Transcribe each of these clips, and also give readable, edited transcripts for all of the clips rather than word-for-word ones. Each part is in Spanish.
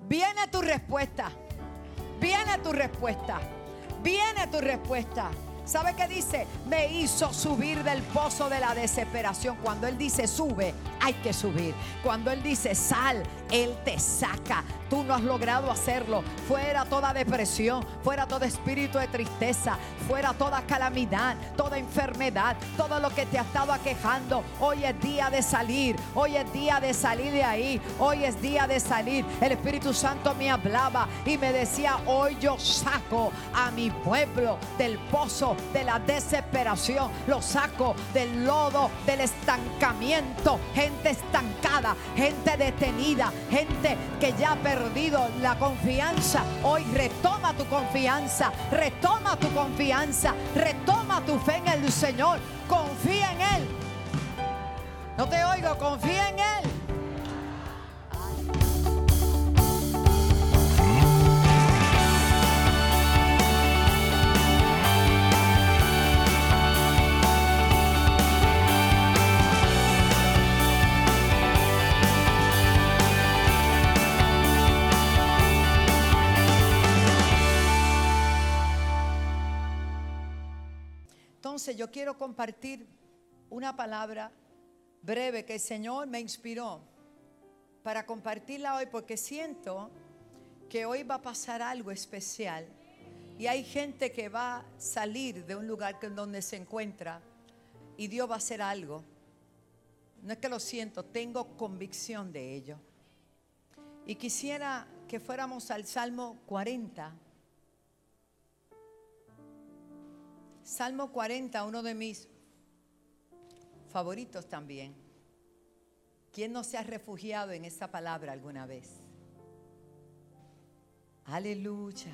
Viene tu respuesta. Viene tu respuesta. Viene tu respuesta. ¿Sabe qué dice? Me hizo subir del pozo de la desesperación. Cuando Él dice sube, hay que subir. Cuando Él dice sal, Él te saca. Tú no has logrado hacerlo. Fuera toda depresión, fuera todo espíritu de tristeza, fuera toda calamidad, toda enfermedad, todo lo que te ha estado aquejando. Hoy es día de salir. Hoy es día de salir de ahí. Hoy es día de salir. El Espíritu Santo me hablaba y me decía: hoy yo saco a mi pueblo del pozo de la desesperación. Lo saco del lodo, del estancamiento. Gente estancada, gente detenida, gente que ya ha perdido la confianza. Hoy retoma tu confianza, retoma tu confianza, retoma tu fe en el Señor. Confía en Él. No te oigo, confía en Él. Entonces yo quiero compartir una palabra breve que el Señor me inspiró para compartirla hoy, porque siento que hoy va a pasar algo especial y hay gente que va a salir de un lugar donde se encuentra y Dios va a hacer algo. No es que lo siento, tengo convicción de ello. Y quisiera que fuéramos al Salmo 40. Salmo 40, uno de mis favoritos también. ¿Quién no se ha refugiado en esta palabra alguna vez? Aleluya.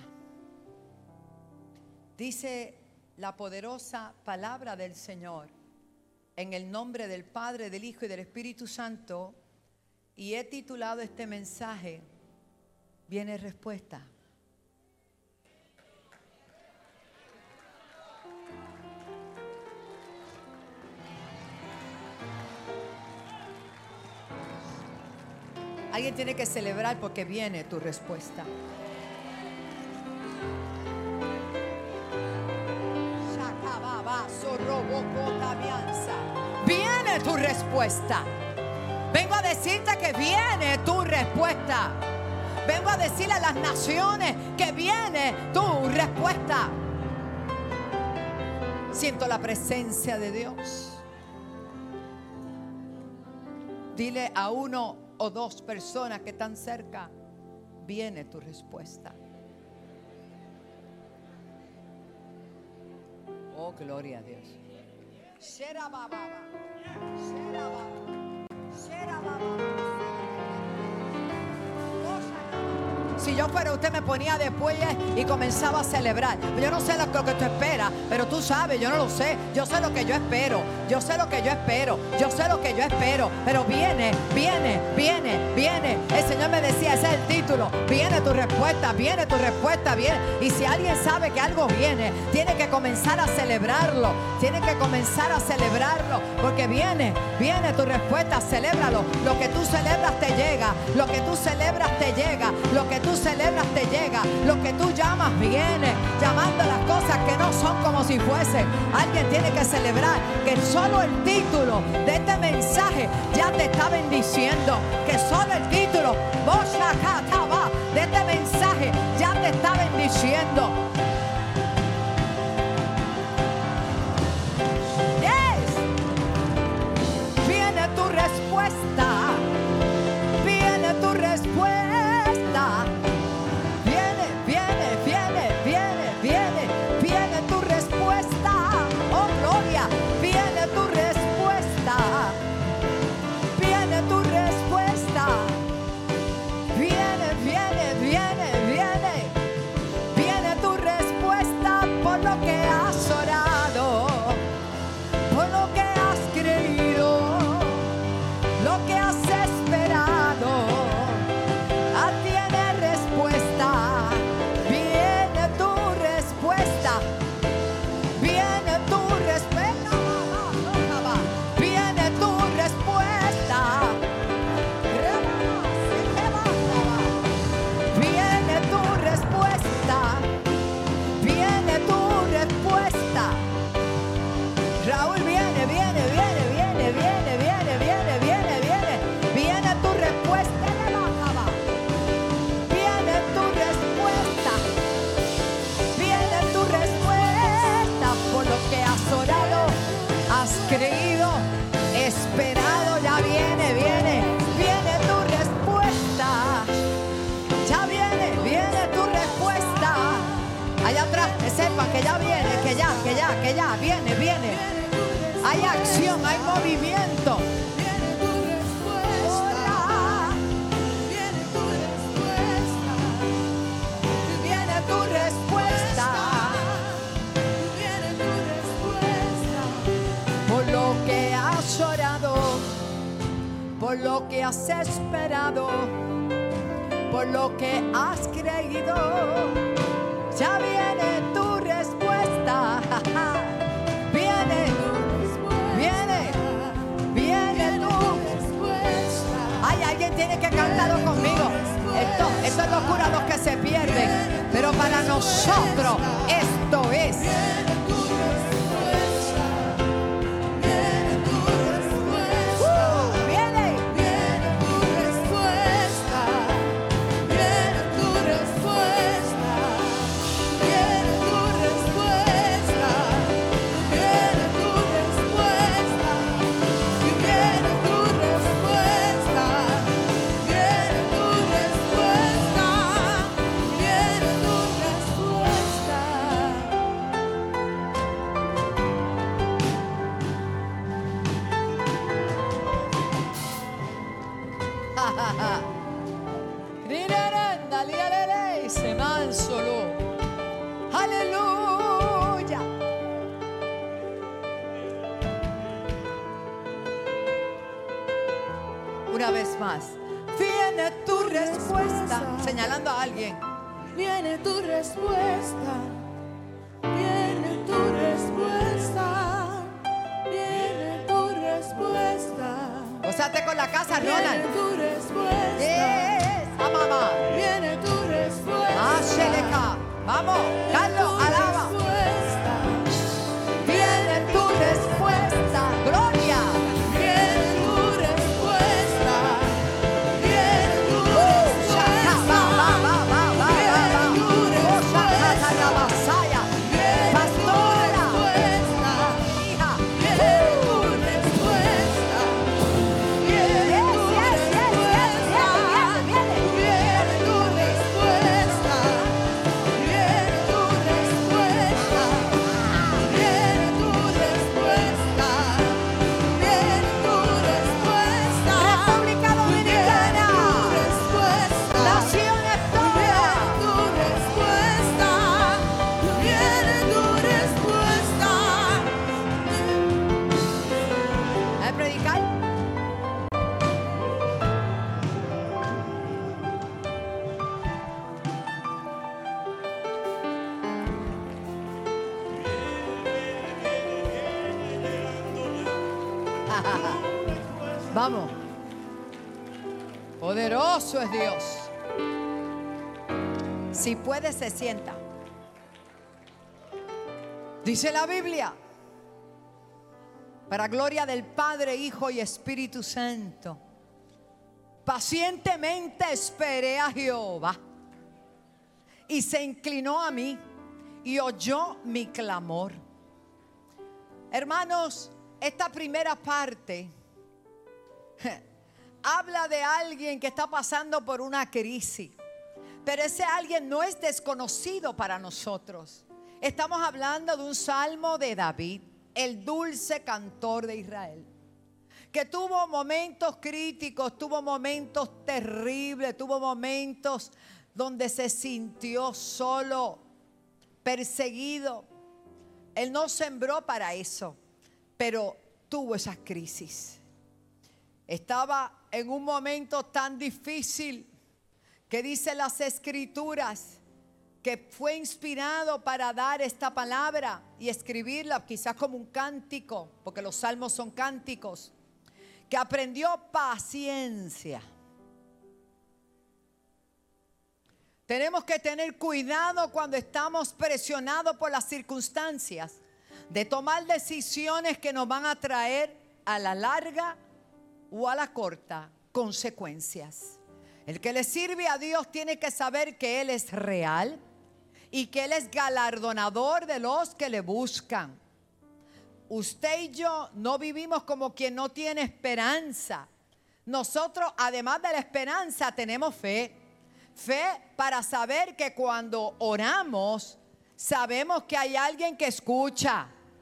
Dice la poderosa palabra del Señor: en el nombre del Padre, del Hijo y del Espíritu Santo. Y he titulado este mensaje: viene respuesta. Alguien tiene que celebrar porque viene tu respuesta. Viene tu respuesta. Vengo a decirte que viene tu respuesta. Vengo a decirle a las naciones que viene tu respuesta. Siento la presencia de Dios. Dile a uno o dos personas que están cerca: viene tu respuesta. Oh, gloria a Dios. Si yo fuera usted, me ponía de pie y comenzaba a celebrar. Yo no sé lo que tú esperas, pero tú sabes, yo no lo sé. Yo sé lo que yo espero. Yo sé lo que yo espero. Yo sé lo que yo espero. Pero viene. El Señor me decía, ese es el título: viene tu respuesta, viene. Y si alguien sabe que algo viene, tiene que comenzar a celebrarlo. Porque viene tu respuesta. Celébralo. Lo que tú celebras te llega. Lo que tú celebras te llega. Lo que tú celebras te llega. Lo que tú llamas viene. Llamando las cosas que no son como si fuesen. Alguien tiene que celebrar que solo el título de este mensaje ya te está bendiciendo. Que solo el título de este mensaje ya te está bendiciendo. Yes. Viene tu respuesta. Viene tu respuesta. Viene tu respuesta. Oh, gloria. Viene tu respuesta. Viene tu respuesta. Viene tu que ya viene, viene. Hay acción, hay movimiento. Viene tu respuesta. Viene tu respuesta. Viene tu respuesta. Viene tu respuesta. Por lo que has orado, por lo que has esperado, por lo que has creído, ya viene tu respuesta. Viene, viene, viene tu Respuesta. Ay, alguien tiene que cantarlo conmigo. Esto es locura a los que se pierden, pero para nosotros esto es. Viene tu respuesta. Viene tu respuesta. Viene. Viene tu respuesta. Viene tu respuesta. Viene tu respuesta. Viene tu respuesta. Y viene tu respuesta. Viene tu respuesta. Viene tu respuesta. Se mansolo. Aleluya. Una vez más. Viene tu respuesta. Señalando a alguien. Viene tu respuesta. Viene tu respuesta. Viene tu respuesta. Gózate con la casa, Viene Ronald. tu respuesta. Yes, a mamá. Viene tu respuesta. Asheleca. Vamos, Carlos, alaba. Respuesta. Viene tu respuesta. Gloria. Viene tu respuesta. Viene tu Shaka, va, va, va, va, va, va, va. Viene tu Oh, shaka, respuesta. tarabasaya. Viene tu Pastora. respuesta. Hija. Viene tu respuesta. Viene Yes, tu yes, yes, yes, respuesta. viene. Viene tu respuesta. Viene tu respuesta. Viene tu respuesta. Viene tu respuesta. República Dominicana. Viene tu respuesta. Nación Viene Estonia. tu respuesta. Viene tu respuesta. ¿A predicar? Vamos. Poderoso es Dios. Si puede, se sienta. Dice la Biblia, para gloria del Padre, Hijo y Espíritu Santo, pacientemente esperé a Jehová y se inclinó a mí y oyó mi clamor. Hermanos, esta primera parte habla de alguien que está pasando por una crisis, pero ese alguien no es desconocido para nosotros. Estamos hablando de un salmo de David, el dulce cantor de Israel, que tuvo momentos críticos, tuvo momentos terribles, tuvo momentos donde se sintió solo, perseguido. Él no sembró para eso, pero tuvo esas crisis. Estaba en un momento tan difícil que dice las Escrituras que fue inspirado para dar esta palabra y escribirla quizás como un cántico, porque los salmos son cánticos, que aprendió paciencia. Tenemos que tener cuidado cuando estamos presionados por las circunstancias de tomar decisiones que nos van a traer a la larga o a la corta consecuencias. El que le sirve a Dios tiene que saber que Él es real y que Él es galardonador de los que le buscan. Usted y yo no vivimos como quien no tiene esperanza. Nosotros, además de la esperanza, tenemos fe. Fe para saber que cuando oramos, sabemos que hay alguien que escucha.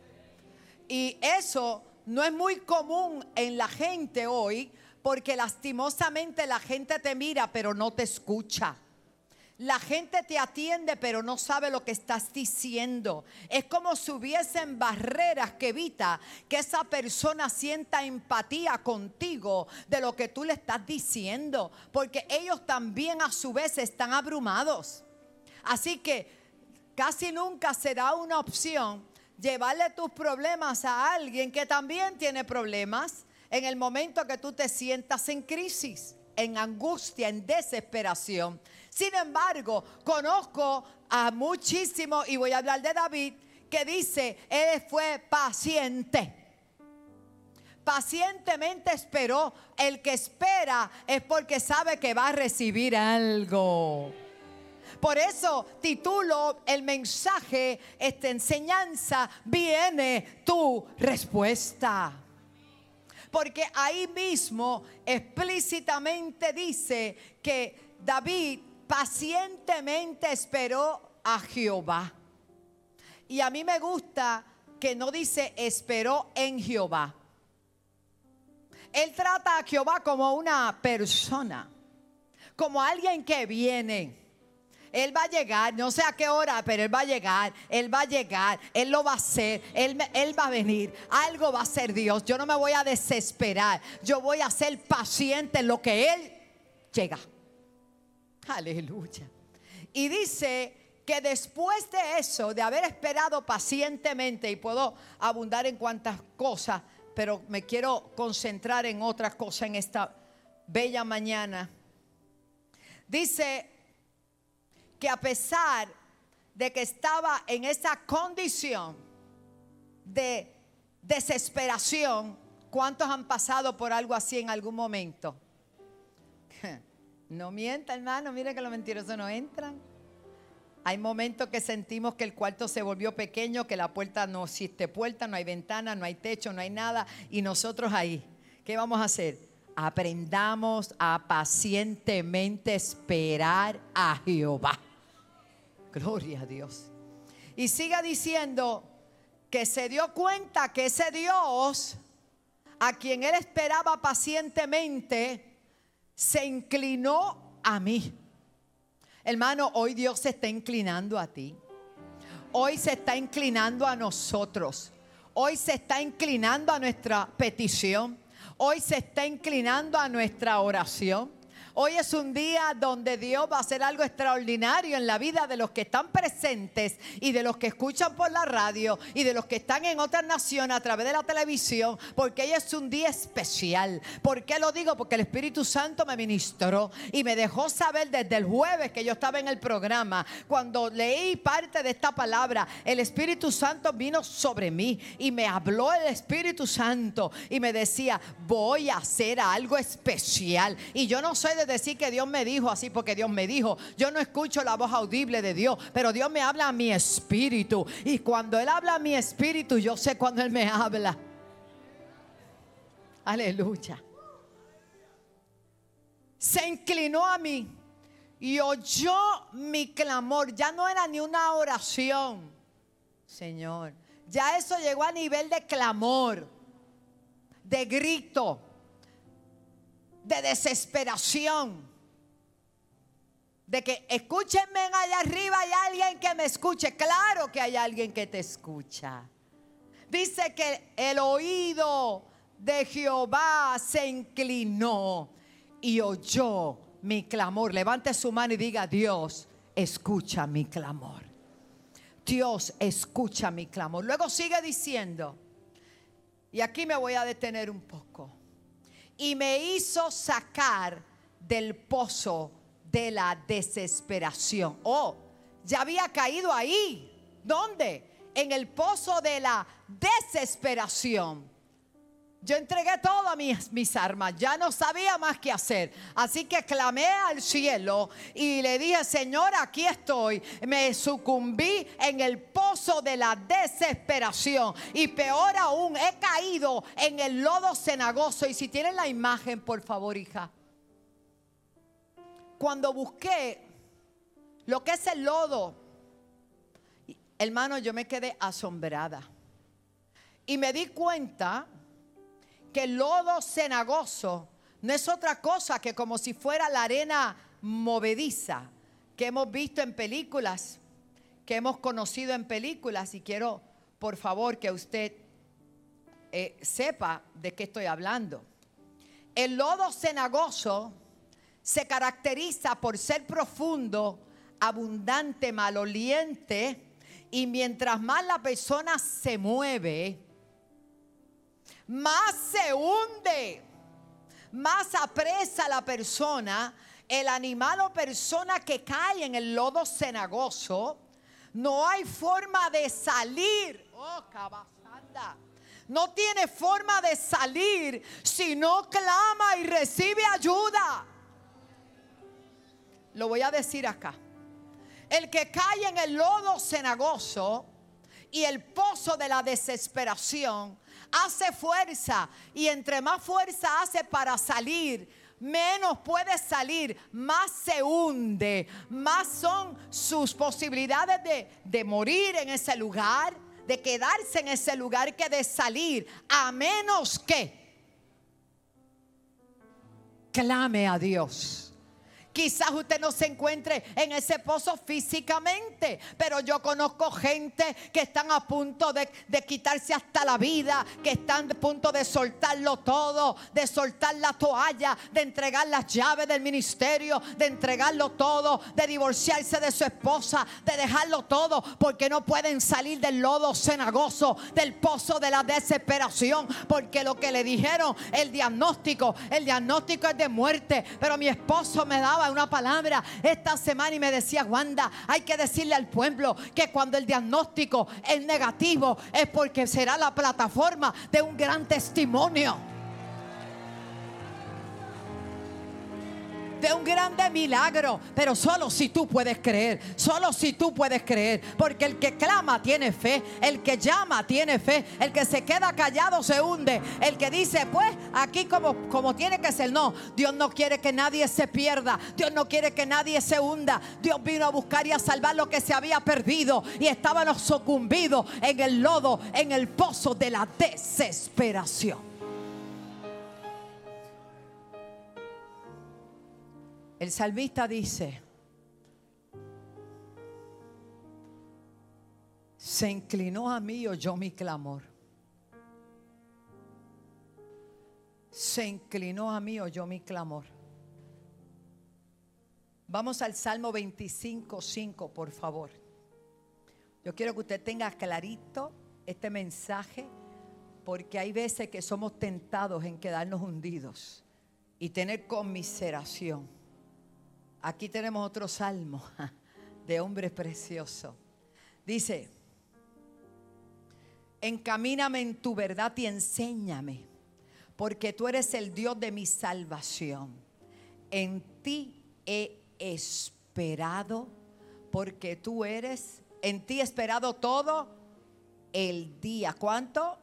Y eso no es muy común en la gente hoy, porque lastimosamente la gente te mira pero no te escucha. La gente te atiende pero no sabe lo que estás diciendo. Es como si hubiesen barreras que evita que esa persona sienta empatía contigo de lo que tú le estás diciendo, porque ellos también a su vez están abrumados. Así que casi nunca será una opción llevarle tus problemas a alguien que también tiene problemas en el momento que tú te sientas en crisis, en angustia, en desesperación. Sin embargo, conozco a muchísimos, y voy a hablar de David, que dice, él fue paciente. Pacientemente esperó. El que espera es porque sabe que va a recibir algo. Por eso titulo el mensaje, esta enseñanza, viene tu respuesta. Porque ahí mismo explícitamente dice que David pacientemente esperó a Jehová. Y a mí me gusta que no dice esperó en Jehová. Él trata a Jehová como una persona, como alguien que viene. Él va a llegar, no sé a qué hora, pero Él va a llegar, Él va a llegar, Él lo va a hacer, Él va a venir, algo va a hacer Dios. Yo no me voy a desesperar, yo voy a ser paciente en lo que Él llega. Aleluya. Y dice que después de eso, de haber esperado pacientemente, y puedo abundar en cuantas cosas, pero me quiero concentrar en otras cosas en esta bella mañana. Dice que a pesar de que estaba en esa condición de desesperación, ¿cuántos han pasado por algo así en algún momento? No mienta, hermano, mire que los mentirosos no entran. Hay momentos que sentimos que el cuarto se volvió pequeño, que la puerta no existe puerta, no hay ventana, no hay techo, no hay nada, y nosotros ahí, ¿qué vamos a hacer? Aprendamos a pacientemente esperar a Jehová. Gloria a Dios. Y siga diciendo que se dio cuenta que ese Dios a quien él esperaba pacientemente se inclinó a mí. Hermano, hoy Dios se está inclinando a ti. Hoy se está inclinando a nosotros. Hoy se está inclinando a nuestra petición. Hoy se está inclinando a nuestra oración. Hoy es un día donde Dios va a hacer algo extraordinario en la vida de los que están presentes y de los que escuchan por la radio y de los que están en otras naciones a través de la televisión, porque hoy es un día especial. ¿Por qué lo digo? Porque el Espíritu Santo me ministró y me dejó saber desde el jueves que yo estaba en el programa. Cuando leí parte de esta palabra, el Espíritu Santo vino sobre mí y me habló el Espíritu Santo y me decía, voy a hacer algo especial. Y yo no soy de decir que Dios me dijo así porque Dios me dijo. Yo no escucho la voz audible de Dios, pero Dios me habla a mi espíritu, y cuando Él habla a mi espíritu, yo sé cuando Él me habla. Aleluya. Se inclinó a mí y oyó mi clamor. Ya no era ni una oración, Señor, ya eso llegó a nivel de clamor, de grito, de desesperación, de que escúchenme allá arriba, hay alguien que me escuche. Claro que hay alguien que te escucha. Dice que el oído de Jehová se inclinó y oyó mi clamor. Levante su mano y diga, Dios, escucha mi clamor. Dios, escucha mi clamor. Luego sigue diciendo, y aquí me voy a detener un poco. Y me hizo sacar del pozo de la desesperación. Oh, ya había caído ahí. ¿Dónde? En el pozo de la desesperación. Yo entregué todas mis armas, ya no sabía más qué hacer. Así que clamé al cielo y le dije, Señor, aquí estoy. Me sucumbí en el pozo de la desesperación. Y peor aún, he caído en el lodo cenagoso. Y si tienen la imagen, por favor, hija. Cuando busqué lo que es el lodo, hermano, yo me quedé asombrada. Y me di cuenta que el lodo cenagoso no es otra cosa que como si fuera la arena movediza que hemos visto en películas, que hemos conocido en películas. Y quiero, por favor, que usted sepa de qué estoy hablando. El lodo cenagoso se caracteriza por ser profundo, abundante, maloliente, y mientras más la persona se mueve, más se hunde, más apresa la persona. El animal o persona que cae en el lodo cenagoso, no hay forma de salir. Oh, cabazanda. No tiene forma de salir si no clama y recibe ayuda. Lo voy a decir acá. El que cae en el lodo cenagoso y el pozo de la desesperación, hace fuerza, y entre más fuerza hace para salir, menos puede salir, más se hunde, más son sus posibilidades de morir en ese lugar, de quedarse en ese lugar, que de salir, a menos que clame a Dios. Quizás usted no se encuentre en ese pozo físicamente, pero yo conozco gente que están a punto de quitarse hasta la vida, que están a punto de soltarlo todo, de soltar la toalla, de entregar las llaves del ministerio, de entregarlo todo, de divorciarse de su esposa, de dejarlo todo, porque no pueden salir del lodo cenagoso, del pozo de la desesperación, porque lo que le dijeron, el diagnóstico es de muerte. Pero mi esposo me daba una palabra esta semana y me decía: Wanda, hay que decirle al pueblo que cuando el diagnóstico es negativo es porque será la plataforma de un gran testimonio, de un grande milagro. Pero solo si tú puedes creer, solo si tú puedes creer, porque el que clama tiene fe, el que llama tiene fe, el que se queda callado se hunde, el que dice pues aquí como tiene que ser. No, Dios no quiere que nadie se pierda, Dios no quiere que nadie se hunda. Dios vino a buscar y a salvar lo que se había perdido, y estábamos sucumbidos en el lodo, en el pozo de la desesperación. El salmista dice: se inclinó a mí y oyó mi clamor. Se inclinó a mí y oyó mi clamor. Vamos al Salmo 25:5, por favor. Yo quiero que usted tenga clarito este mensaje, porque hay veces que somos tentados en quedarnos hundidos y tener conmiseración. Aquí tenemos otro salmo de hombre precioso. Dice: encamíname en tu verdad y enséñame, porque tú eres el Dios de mi salvación. En ti he esperado, porque tú eres, en ti he esperado todo el día. ¿Cuánto?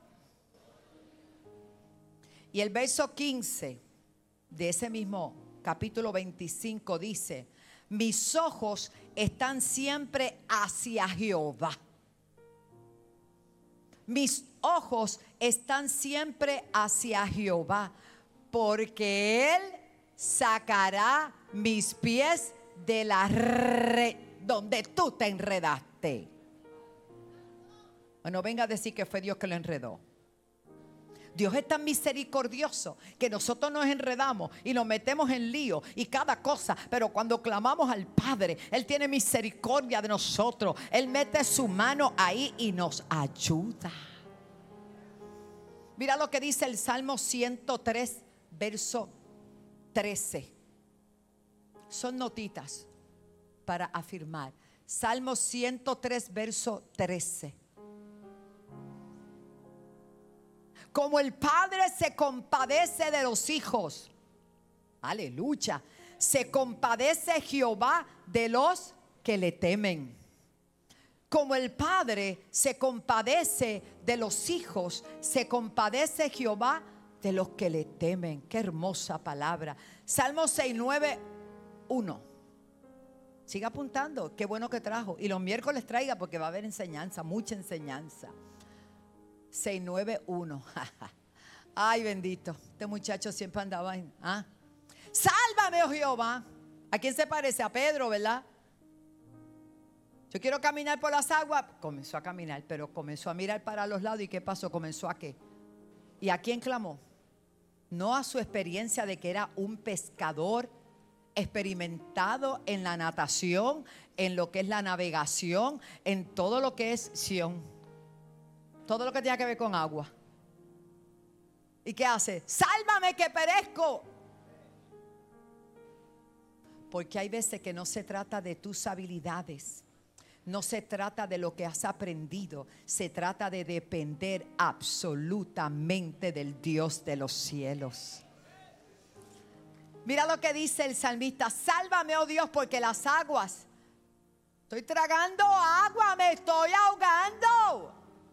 Y el verso 15 de ese mismo capítulo 25 dice: mis ojos están siempre hacia Jehová. Mis ojos están siempre hacia Jehová, porque Él sacará mis pies de la red donde tú te enredaste. Bueno, venga a decir que fue Dios que lo enredó. Dios es tan misericordioso que nosotros nos enredamos y nos metemos en lío y cada cosa, pero cuando clamamos al Padre, Él tiene misericordia de nosotros. Él mete su mano ahí y nos ayuda. Mira lo que dice el Salmo 103, verso 13. Son notitas para afirmar. Salmo 103, verso 13. Como el Padre se compadece de los hijos, aleluya, se compadece Jehová de los que le temen. Como el Padre se compadece de los hijos, se compadece Jehová de los que le temen. Qué hermosa palabra. Salmo 69, 1. Siga apuntando, qué bueno que trajo. Y los miércoles traiga, porque va a haber enseñanza, mucha enseñanza. 691. Ay, bendito. Este muchacho siempre andaba en... Sálvame, oh Jehová. ¿A quién se parece? A Pedro, ¿verdad? Yo quiero caminar por las aguas. Comenzó a caminar, pero comenzó a mirar para los lados. ¿Y qué pasó? ¿Comenzó a qué? ¿Y a quién clamó? No a su experiencia de que era un pescador experimentado en la natación, en lo que es la navegación, en todo lo que es Sión, todo lo que tenga que ver con agua. ¿Y qué hace? Sálvame que perezco. Porque hay veces que no se trata de tus habilidades, no se trata de lo que has aprendido, se trata de depender absolutamente del Dios de los cielos. Mira lo que dice el salmista: sálvame, oh Dios, porque las aguas, estoy tragando agua, me estoy ahogando,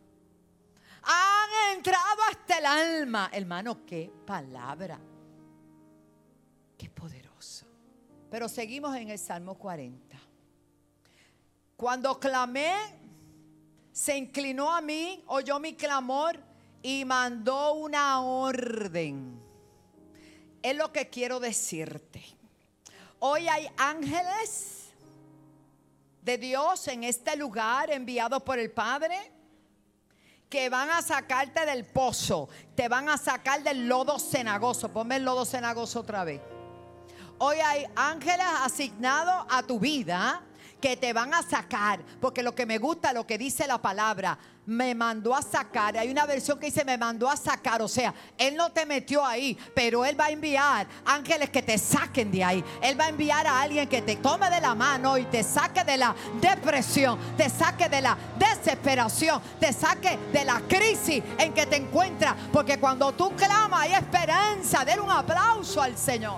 han entrado hasta el alma. Hermano, qué palabra, qué poderoso. Pero seguimos en el Salmo 40. Cuando clamé, se inclinó a mí, oyó mi clamor y mandó una orden. Es lo que quiero decirte. Hoy hay ángeles de Dios en este lugar, enviados por el Padre, que van a sacarte del pozo, te van a sacar del lodo cenagoso. Ponme el lodo cenagoso otra vez. Hoy hay ángeles asignados a tu vida que te van a sacar, porque lo que me gusta, lo que dice la palabra, me mandó a sacar. Hay una versión que dice me mandó a sacar, o sea, Él no te metió ahí, pero Él va a enviar ángeles que te saquen de ahí. Él va a enviar a alguien que te tome de la mano y te saque de la depresión, te saque de la desesperación, te saque de la crisis en que te encuentras, porque cuando tú clamas hay esperanza. Den un aplauso al Señor.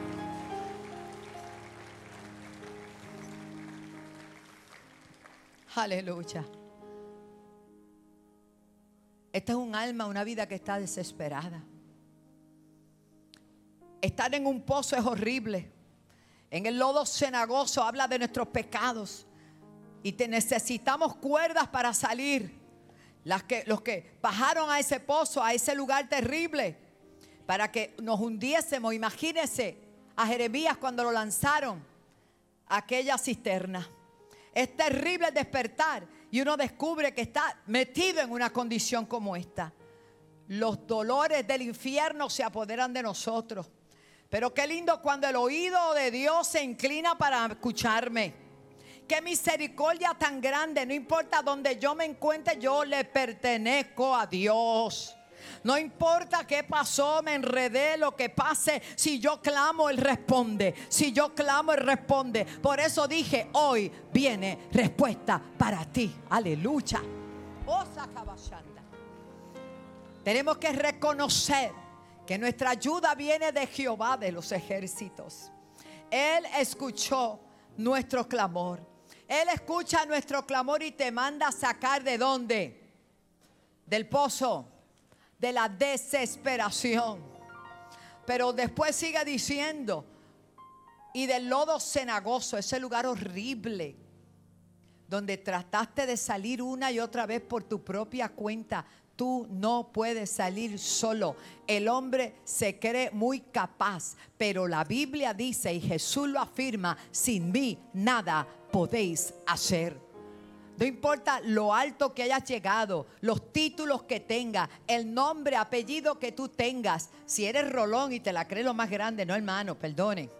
Aleluya. Esta es un alma, una vida que está desesperada. Estar en un pozo es horrible. En el lodo cenagoso habla de nuestros pecados. Y necesitamos cuerdas para salir. Los que bajaron a ese pozo, a ese lugar terrible, para que nos hundiésemos. Imagínense a Jeremías cuando lo lanzaron a aquella cisterna. Es terrible despertar y uno descubre que está metido en una condición como esta. Los dolores del infierno se apoderan de nosotros. Pero qué lindo cuando el oído de Dios se inclina para escucharme. Qué misericordia tan grande. No importa donde yo me encuentre, yo le pertenezco a Dios. No importa qué pasó, me enredé, lo que pase. Si yo clamo, Él responde. Si yo clamo, Él responde. Por eso dije, hoy viene respuesta para ti. Aleluya. Tenemos que reconocer que nuestra ayuda viene de Jehová de los ejércitos. Él escuchó nuestro clamor. Él escucha nuestro clamor y te manda a sacar ¿de dónde? Del pozo, de la desesperación. Pero después sigue diciendo, y del lodo cenagoso, ese lugar horrible donde trataste de salir una y otra vez por tu propia cuenta. Tú no puedes salir solo. El hombre se cree muy capaz, pero la Biblia dice, y Jesús lo afirma, sin mí nada podéis hacer. No importa lo alto que hayas llegado, los títulos que tengas, el nombre, apellido que tú tengas. Si eres Rolón y te la crees lo más grande, no, hermano, perdone.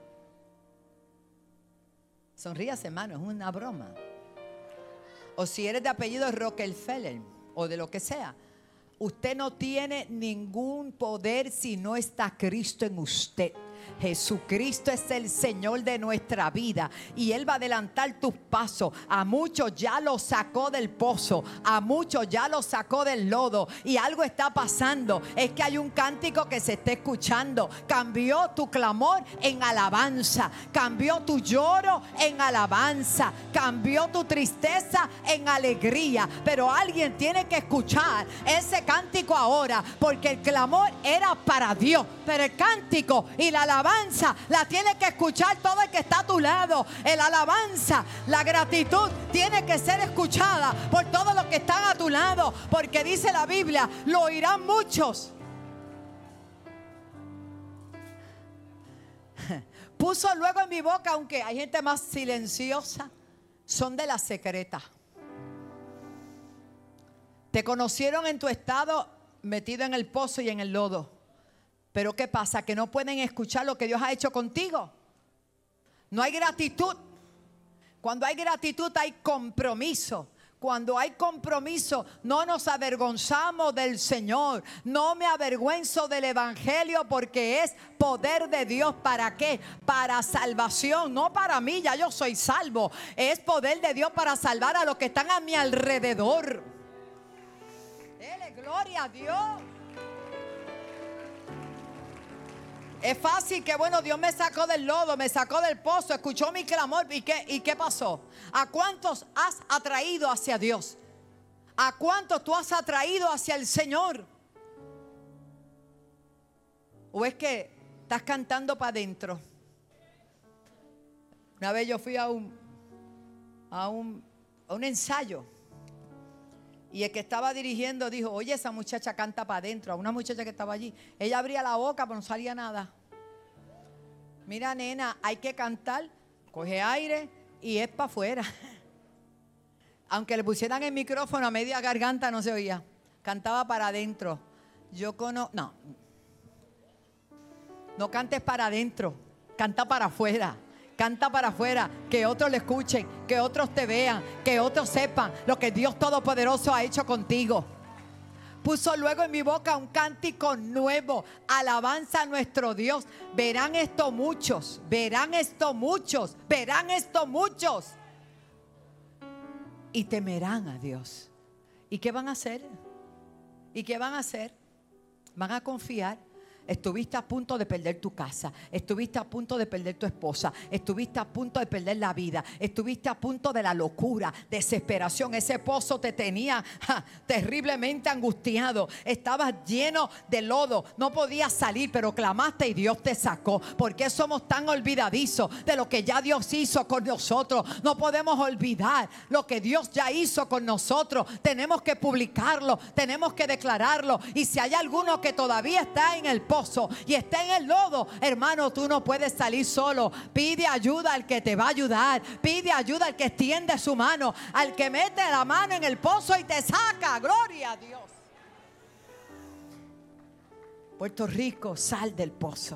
Sonríase, hermano, es una broma. O si eres de apellido Rockefeller o de lo que sea. Usted no tiene ningún poder si no está Cristo en usted. Jesucristo es el Señor de nuestra vida y Él va a adelantar tus pasos. A muchos ya los sacó del pozo, a muchos ya los sacó del lodo, y algo está pasando. Es que hay un cántico que se está escuchando. Cambió tu clamor en alabanza, cambió tu lloro en alabanza, cambió tu tristeza en alegría. Pero alguien tiene que escuchar ese cántico ahora, porque el clamor era para Dios, pero el cántico y la alabanza la tiene que escuchar todo el que está a tu lado. El alabanza, la gratitud tiene que ser escuchada por todos los que están a tu lado, porque dice la Biblia, lo oirán muchos. Puso luego en mi boca, aunque hay gente más silenciosa, son de la secreta. Te conocieron en tu estado metido en el pozo y en el lodo. Pero ¿qué pasa? Que no pueden escuchar lo que Dios ha hecho contigo. No hay gratitud. Cuando hay gratitud hay compromiso. Cuando hay compromiso no nos avergonzamos del Señor. No me avergüenzo del Evangelio, porque es poder de Dios. ¿Para qué? Para salvación, no para mí, ya yo soy salvo. Es poder de Dios para salvar a los que están a mi alrededor. Dele gloria a Dios. Es fácil que, bueno, Dios me sacó del lodo, me sacó del pozo, escuchó mi clamor. ¿Y qué pasó? ¿A cuántos has atraído hacia Dios? ¿A cuántos tú has atraído hacia el Señor? ¿O es que estás cantando para adentro? Una vez yo fui a un ensayo, y el que estaba dirigiendo dijo: oye, esa muchacha canta para adentro. A una muchacha que estaba allí, ella abría la boca pero no salía nada. Mira, nena, hay que cantar, coge aire y es para afuera. Aunque le pusieran el micrófono a media garganta, no se oía. Cantaba para adentro. No cantes para adentro, canta para afuera. Canta para afuera, que otros le escuchen, que otros te vean, que otros sepan lo que Dios Todopoderoso ha hecho contigo. Puso luego en mi boca un cántico nuevo, alabanza a nuestro Dios. Verán esto muchos, verán esto muchos, verán esto muchos. Y temerán a Dios. ¿Y qué van a hacer? ¿Y qué van a hacer? Van a confiar. Estuviste a punto de perder tu casa, estuviste a punto de perder tu esposa, estuviste a punto de perder la vida, estuviste a punto de la locura, desesperación. Ese pozo te tenía terriblemente angustiado, estabas lleno de lodo, no podías salir, pero clamaste y Dios te sacó. ¿Por qué somos tan olvidadizos de lo que ya Dios hizo con nosotros? No podemos olvidar lo que Dios ya hizo con nosotros. Tenemos que publicarlo, tenemos que declararlo. Y si hay alguno que todavía está en el pozo y está en el lodo, hermano, tú no puedes salir solo. Pide ayuda al que te va a ayudar. Pide ayuda al que extiende su mano, al que mete la mano en el pozo y te saca. Gloria a Dios. Puerto Rico, sal del pozo.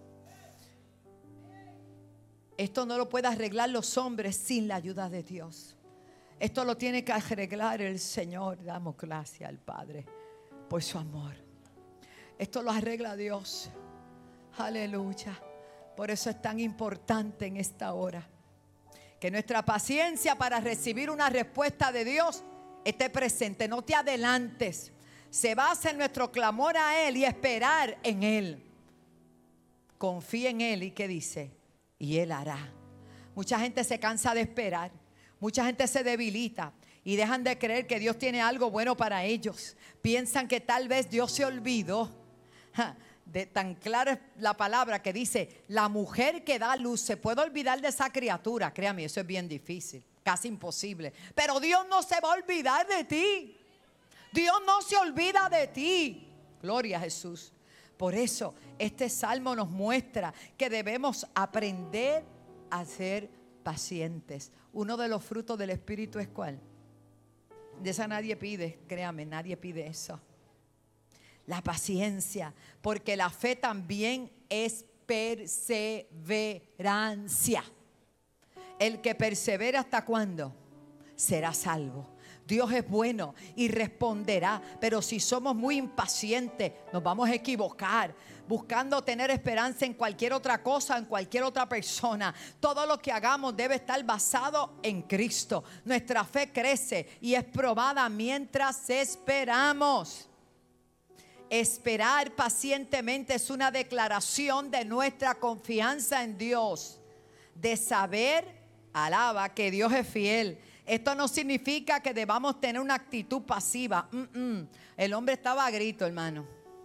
Esto no lo puede arreglar los hombres sin la ayuda de Dios. Esto lo tiene que arreglar el Señor. Damos gracias al Padre por su amor. Esto lo arregla Dios. Aleluya. Por eso es tan importante en esta hora que nuestra paciencia para recibir una respuesta de Dios esté presente. No te adelantes. Se basa en nuestro clamor a Él y esperar en Él. Confía en Él. ¿Y qué dice? Y Él hará. Mucha gente se cansa de esperar. Mucha gente se debilita y dejan de creer que Dios tiene algo bueno para ellos. Piensan que tal vez Dios se olvidó. De tan clara es la palabra que dice: la mujer que da luz se puede olvidar de esa criatura. Créame, eso es bien difícil, casi imposible. Pero Dios no se va a olvidar de ti. Dios no se olvida de ti. Gloria a Jesús. Por eso este salmo nos muestra que debemos aprender a ser pacientes. Uno de los frutos del Espíritu es ¿cuál? De esa nadie pide, créame, nadie pide eso. La paciencia, porque la fe también es perseverancia. El que persevera, ¿hasta cuándo? Será salvo. Dios es bueno y responderá, pero si somos muy impacientes, nos vamos a equivocar, buscando tener esperanza en cualquier otra cosa, en cualquier otra persona. Todo lo que hagamos debe estar basado en Cristo. Nuestra fe crece y es probada mientras esperamos. Esperar pacientemente es una declaración de nuestra confianza en Dios, de saber, alaba, que Dios es fiel. Esto no significa que debamos tener una actitud pasiva. El hombre estaba a grito, hermano.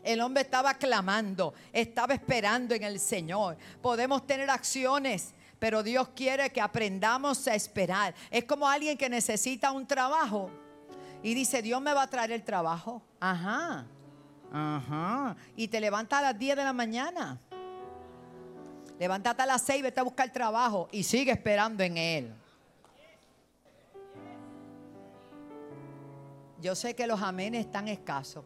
El hombre estaba clamando, estaba esperando en el Señor. Podemos tener acciones, pero Dios quiere que aprendamos a esperar. Es como alguien que necesita un trabajo y dice, Dios me va a traer el trabajo. Ajá. Y te levantas a las 10 de la mañana. Levántate a las 6, vete a buscar trabajo y sigue esperando en Él. Yo sé que los amenes están escasos,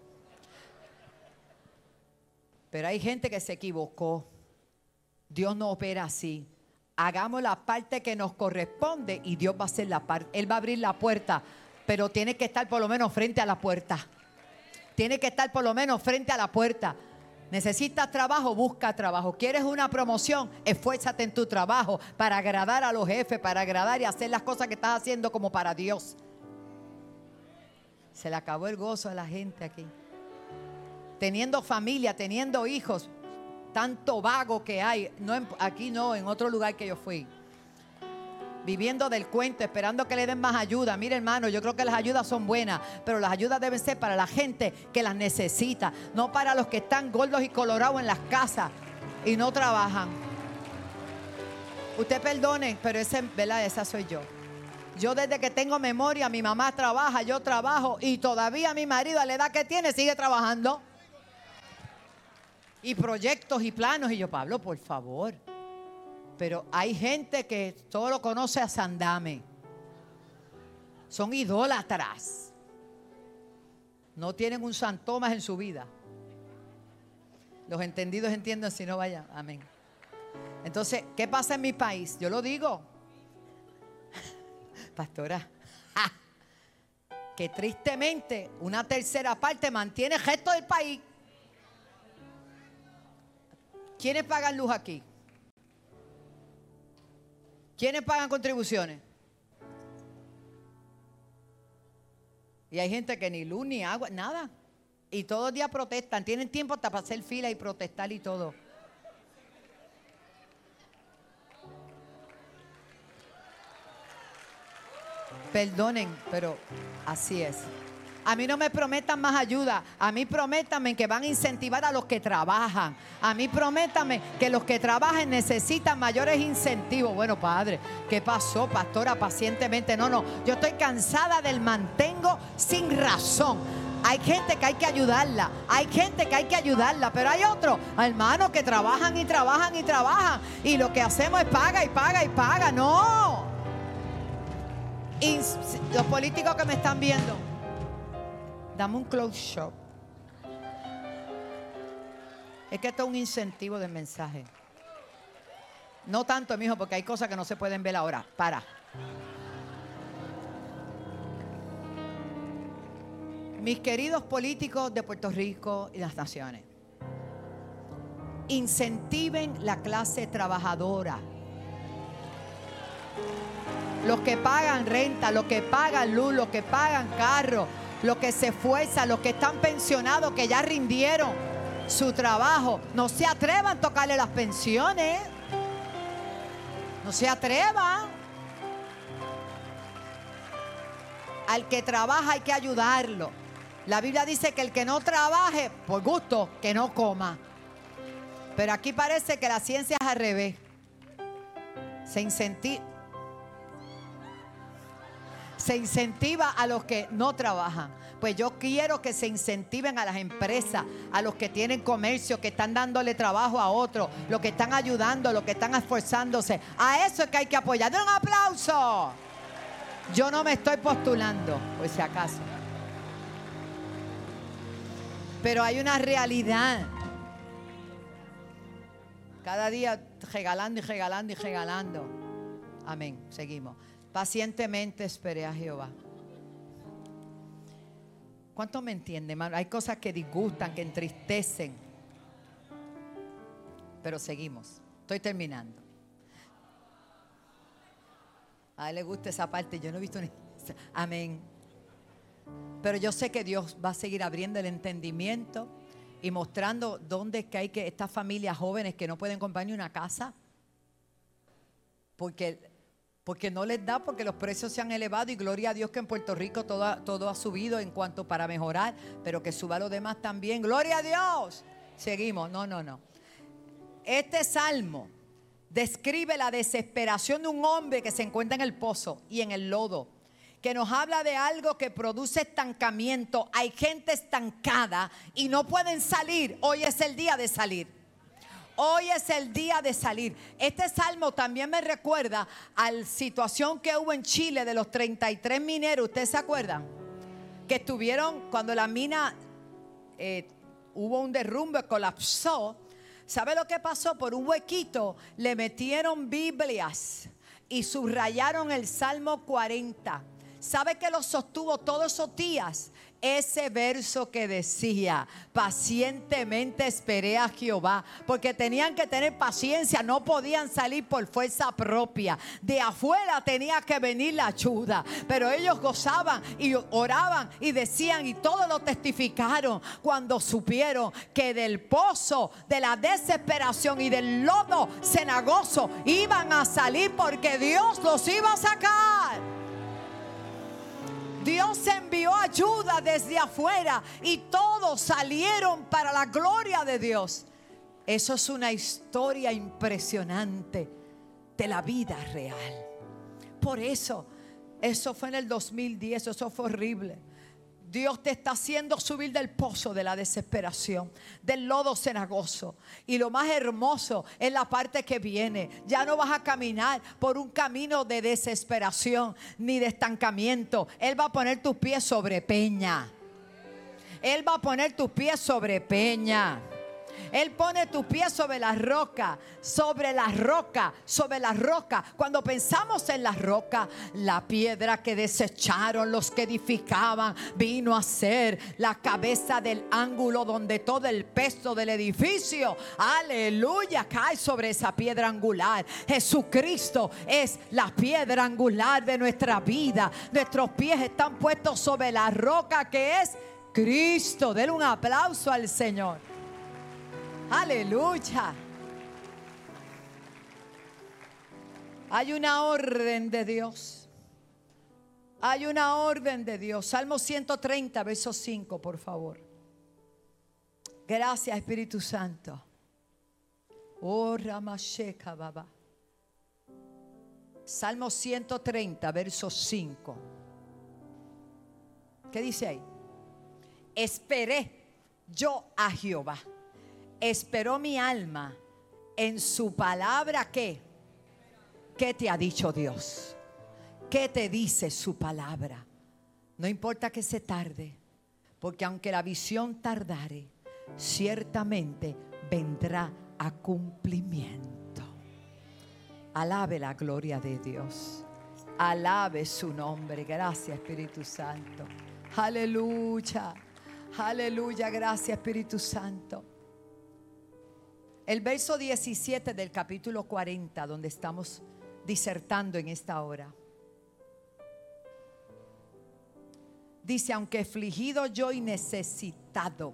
pero hay gente que se equivocó. Dios no opera así. Hagamos la parte que nos corresponde y Dios va a hacer la parte. Él va a abrir la puerta, pero tiene que estar por lo menos frente a la puerta. Tiene que estar por lo menos frente a la puerta. Necesitas trabajo, busca trabajo. ¿Quieres una promoción? Esfuérzate en tu trabajo para agradar a los jefes, para agradar y hacer las cosas que estás haciendo como para Dios. Se le acabó el gozo a la gente aquí. Teniendo familia, teniendo hijos, tanto vago que hay. No, aquí no, en otro lugar que yo fui. Viviendo del cuento, esperando que le den más ayuda. Mire, hermano, yo creo que las ayudas son buenas, pero las ayudas deben ser para la gente que las necesita, no para los que están gordos y colorados en las casas y no trabajan. Usted perdone, pero ¿verdad? Esa soy yo. Yo desde que tengo memoria, mi mamá trabaja, yo trabajo y todavía mi marido a la edad que tiene sigue trabajando. Y proyectos y planos. Y yo, Pablo, por favor. Pero hay gente que solo conoce a Sandame. Son idólatras. No tienen un santo más en su vida. Los entendidos entienden, si no vayan. Amén. Entonces, ¿qué pasa en mi país? Yo lo digo. Pastora, que tristemente una tercera parte mantiene el resto del país. ¿Quiénes pagan luz aquí? ¿Quiénes pagan contribuciones? Y hay gente que ni luz, ni agua, nada. Y todos los días protestan. Tienen tiempo hasta para hacer fila y protestar y todo. Perdonen, pero así es. A mí no me prometan más ayuda. A mí prométanme que van a incentivar a los que trabajan. A mí prométanme que los que trabajan necesitan mayores incentivos. Bueno, padre, ¿qué pasó, pastora? Pacientemente. No. Yo estoy cansada del mantengo sin razón. Hay gente que hay que ayudarla. Hay gente que hay que ayudarla. Pero hay otros, hermanos, que trabajan y trabajan y trabajan. Y lo que hacemos es paga y paga y paga. No. Y los políticos que me están viendo, dame un close shop. Es que esto es un incentivo de mensaje. No tanto, mijo, porque hay cosas que no se pueden ver ahora. Para. Mis queridos políticos de Puerto Rico y las naciones, incentiven la clase trabajadora. Los que pagan renta, los que pagan luz, los que pagan carro, los que se esfuerzan, los que están pensionados, que ya rindieron su trabajo. No se atrevan a tocarle las pensiones. No se atrevan. Al que trabaja hay que ayudarlo. La Biblia dice que el que no trabaje, por gusto, que no coma. Pero aquí parece que la ciencia es al revés. Se incentiva a los que no trabajan. Pues yo quiero que se incentiven a las empresas, a los que tienen comercio, que están dándole trabajo a otros, los que están ayudando, los que están esforzándose. A eso es que hay que apoyar. ¡Den un aplauso! Yo no me estoy postulando, por si acaso. Pero hay una realidad. Cada día regalando y regalando y regalando. Amén. Seguimos. Pacientemente esperé a Jehová. ¿Cuántos me entienden, hermano? Hay cosas que disgustan, que entristecen. Pero seguimos. Estoy terminando. A él le gusta esa parte. Yo no he visto ni... Amén. Pero yo sé que Dios va a seguir abriendo el entendimiento y mostrando dónde es que hay que estas familias jóvenes que no pueden comprar ni una casa. Porque Porque no les da, porque los precios se han elevado y gloria a Dios que en Puerto Rico todo ha subido en cuanto para mejorar, pero que suba lo demás también. Gloria a Dios. Seguimos. No. Este salmo describe la desesperación de un hombre que se encuentra en el pozo y en el lodo, que nos habla de algo que produce estancamiento. Hay gente estancada y no pueden salir. Hoy es el día de salir. Hoy es el día de salir. Este salmo también me recuerda a la situación que hubo en Chile de los 33 mineros. ¿Ustedes se acuerdan? Que estuvieron cuando la mina hubo un derrumbe, colapsó. ¿Sabe lo que pasó? Por un huequito le metieron Biblias y subrayaron el Salmo 40. ¿Sabe qué lo sostuvo todos esos días? Ese verso que decía: pacientemente esperé a Jehová. Porque tenían que tener paciencia, no podían salir por fuerza propia. De afuera tenía que venir la ayuda, pero ellos gozaban y oraban y decían, y todos lo testificaron cuando supieron que del pozo de la desesperación y del lodo cenagoso iban a salir, porque Dios los iba a sacar. Dios envió ayuda desde afuera y todos salieron para la gloria de Dios. Eso es una historia impresionante de la vida real. Por eso fue en el 2010, eso fue horrible. Dios te está haciendo subir del pozo de la desesperación, del lodo cenagoso. Y lo más hermoso es la parte que viene. Ya no vas a caminar por un camino de desesperación ni de estancamiento. Él va a poner tus pies sobre peña. Él va a poner tus pies sobre peña. Él pone tus pies sobre la roca, sobre la roca, sobre la roca. Cuando pensamos en la roca, la piedra que desecharon los que edificaban vino a ser la cabeza del ángulo donde todo el peso del edificio, aleluya, cae sobre esa piedra angular. Jesucristo es la piedra angular de nuestra vida. Nuestros pies están puestos sobre la roca que es Cristo. Denle un aplauso al Señor. Aleluya. Hay una orden de Dios. Hay una orden de Dios. Salmo 130, verso 5, por favor. Gracias, Espíritu Santo. Oh, Ramasheka Baba. Salmo 130, verso 5. ¿Qué dice ahí? Esperé yo a Jehová. Esperó mi alma en su palabra. ¿Qué? ¿Qué te ha dicho Dios? ¿Qué te dice su palabra? No importa que se tarde, porque aunque la visión tardare, ciertamente vendrá a cumplimiento. Alabe la gloria de Dios. Alabe su nombre. Gracias, Espíritu Santo. Aleluya. Aleluya. Gracias, Espíritu Santo. El verso 17 del capítulo 40, donde estamos disertando en esta hora, dice: aunque afligido yo y necesitado.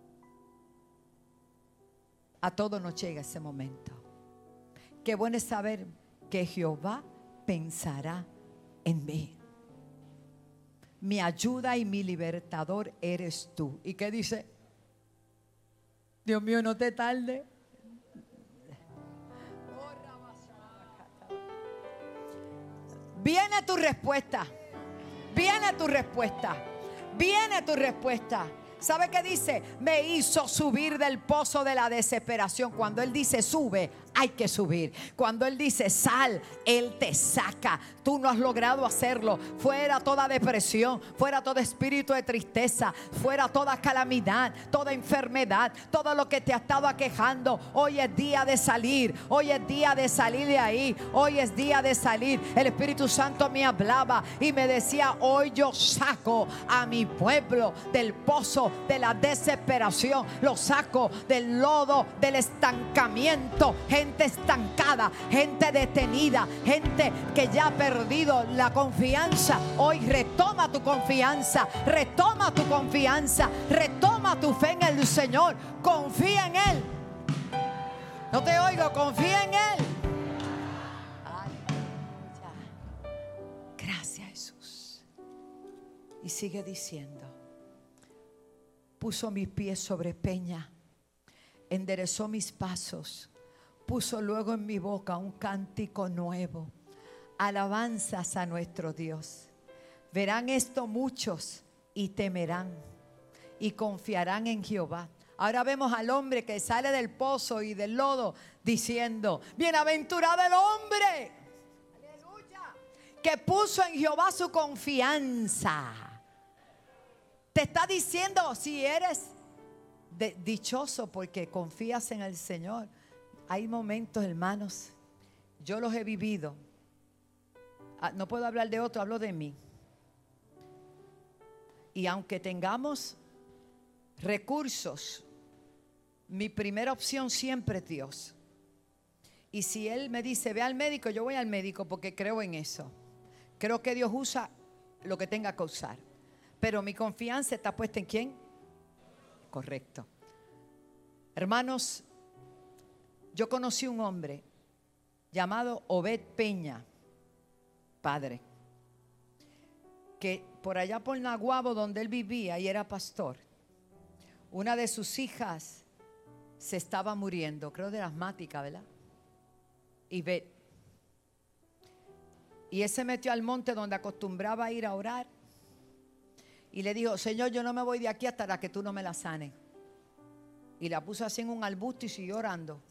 A todos nos llega ese momento. Qué bueno es saber que Jehová pensará en mí. Mi ayuda y mi libertador eres tú. ¿Y qué dice? Dios mío, no te tardes. Viene tu respuesta. Viene tu respuesta. Viene tu respuesta. ¿Sabe qué dice? Me hizo subir del pozo de la desesperación. Cuando Él dice sube, hay que subir. Cuando Él dice sal, Él te saca. Tú no has logrado hacerlo. Fuera toda depresión, fuera todo espíritu de tristeza, fuera toda calamidad, toda enfermedad, todo lo que te ha estado aquejando. Hoy es día de salir. Hoy es día de salir de ahí. Hoy es día de salir. El Espíritu Santo me hablaba y me decía: hoy yo saco a mi pueblo del pozo de la desesperación. Lo saco del lodo, del estancamiento. Gente estancada, gente detenida, gente que ya ha perdido la confianza. Hoy retoma tu confianza, retoma tu confianza, retoma tu fe en el Señor. Confía en Él. No te oigo, confía en Él. Gracias, Jesús. Y sigue diciendo: puso mis pies sobre peña, enderezó mis pasos, puso luego en mi boca un cántico nuevo, alabanzas a nuestro Dios. Verán esto muchos y temerán y confiarán en Jehová. Ahora vemos al hombre que sale del pozo y del lodo diciendo: bienaventurado el hombre, aleluya, que puso en Jehová su confianza. Te está diciendo, si eres dichoso porque confías en el Señor. Hay momentos, hermanos, yo los he vivido. No puedo hablar de otro, hablo de mí. Y aunque tengamos recursos, mi primera opción siempre es Dios. Y si Él me dice, ve al médico, yo voy al médico porque creo en eso. Creo que Dios usa lo que tenga que usar. Pero mi confianza está puesta ¿en quién? Correcto. Hermanos, yo conocí un hombre llamado Obed Peña, padre, que por allá por Naguabo, donde él vivía y era pastor, una de sus hijas se estaba muriendo, creo de asmática, ¿verdad? Y él se metió al monte donde acostumbraba a ir a orar y le dijo: Señor, yo no me voy de aquí hasta que tú no me la sanes. Y la puso así en un arbusto y siguió orando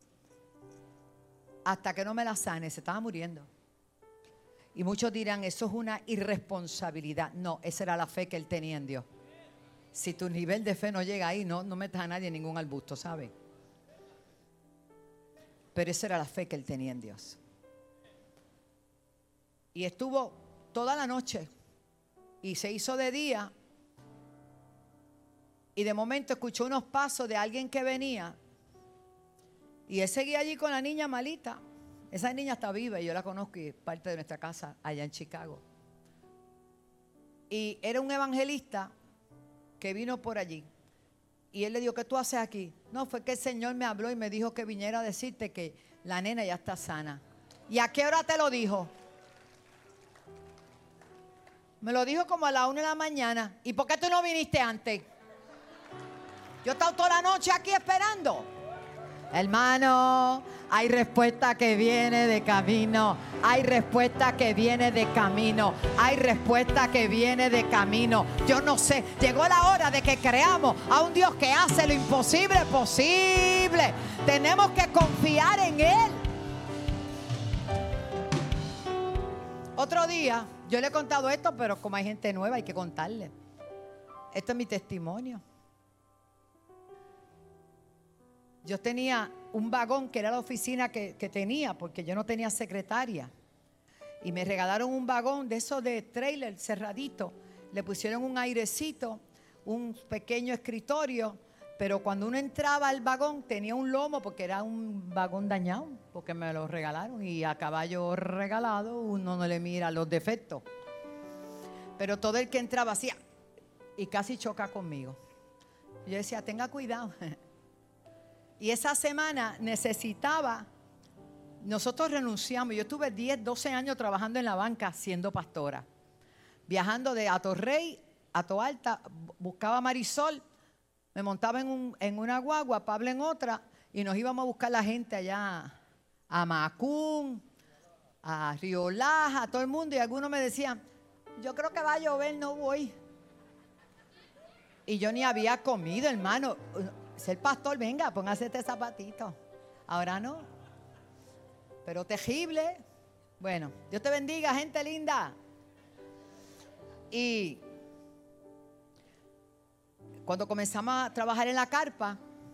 hasta que no me la sane. Se estaba muriendo. Y muchos dirán, eso es una irresponsabilidad. No, esa era la fe que él tenía en Dios. Si tu nivel de fe no llega ahí, no metas a nadie en ningún arbusto, ¿sabes? Pero esa era la fe que él tenía en Dios. Y estuvo toda la noche y se hizo de día. Y de momento escuchó unos pasos de alguien que venía. Y él seguía allí con la niña malita. Esa niña está viva y yo la conozco y es parte de nuestra casa allá en Chicago. Y era un evangelista que vino por allí. Y él le dijo: ¿qué tú haces aquí? No, fue que el Señor me habló y me dijo que viniera a decirte que la nena ya está sana. ¿Y a qué hora te lo dijo? Me lo dijo como a la 1 de la mañana. ¿Y por qué tú no viniste antes? Yo he estado toda la noche aquí esperando. Hermano, hay respuesta que viene de camino. Hay respuesta que viene de camino. Hay respuesta que viene de camino. Yo no sé, llegó la hora de que creamos a un Dios que hace lo imposible posible. Tenemos que confiar en Él. Otro día, yo le he contado esto, pero como hay gente nueva hay que contarle. Esto es mi testimonio. Yo tenía un vagón que era la oficina que tenía, porque yo no tenía secretaria. Y me regalaron un vagón de esos de trailer cerradito. Le pusieron un airecito, un pequeño escritorio. Pero cuando uno entraba al vagón tenía un lomo porque era un vagón dañado, porque me lo regalaron. Y a caballo regalado uno no le mira los defectos. Pero todo el que entraba hacía y casi choca conmigo. Yo decía, tenga cuidado. Y esa semana nosotros renunciamos. Yo estuve 10, 12 años trabajando en la banca siendo pastora. Viajando de Atorrey a Toalta, buscaba a Marisol, me montaba en una guagua, Pablo en otra, y nos íbamos a buscar la gente allá a Macún, a Río Laja, a todo el mundo. Y algunos me decían, yo creo que va a llover, no voy. Y yo ni había comido, hermano. Ser pastor, venga, póngase este zapatito. Ahora no. Pero terrible. Bueno, Dios te bendiga, gente linda. Y cuando comenzamos a trabajar en la carpa,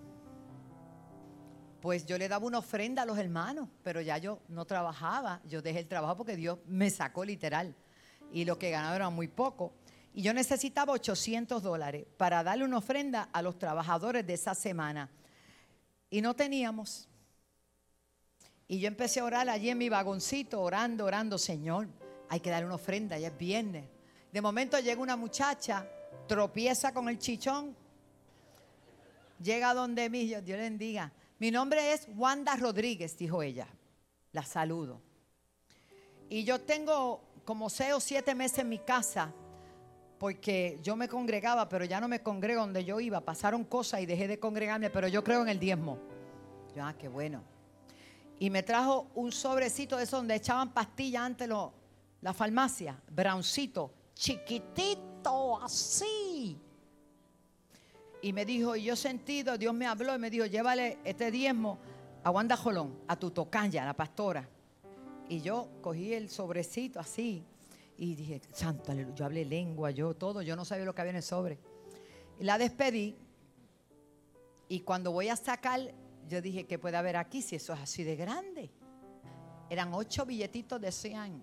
pues yo le daba una ofrenda a los hermanos, pero ya yo no trabajaba. Yo dejé el trabajo porque Dios me sacó literal. Y lo que ganaba era muy poco. Y yo necesitaba $800 para darle una ofrenda a los trabajadores de esa semana. Y no teníamos. Y yo empecé a orar allí en mi vagoncito, orando, Señor, hay que darle una ofrenda, ya es viernes. De momento llega una muchacha, tropieza con el chichón, llega donde mí, Dios le bendiga. Mi nombre es Wanda Rodríguez, dijo ella. La saludo. Y yo tengo como 6 o 7 meses en mi casa, porque yo me congregaba, pero ya no me congrego donde yo iba. Pasaron cosas y dejé de congregarme, pero yo creo en el diezmo. Yo, qué bueno. Y me trajo un sobrecito de eso donde echaban pastillas antes la farmacia, browncito, chiquitito, así. Y me dijo, y yo sentido, Dios me habló y me dijo, llévale este diezmo a Wanda Jolón, a tu tocaya, la pastora. Y yo cogí el sobrecito así y dije, santo, yo hablé lengua, yo no sabía lo que había en el sobre. Y la despedí y cuando voy a sacar, yo dije, ¿qué puede haber aquí si eso es así de grande? Eran 8 billetitos de 100.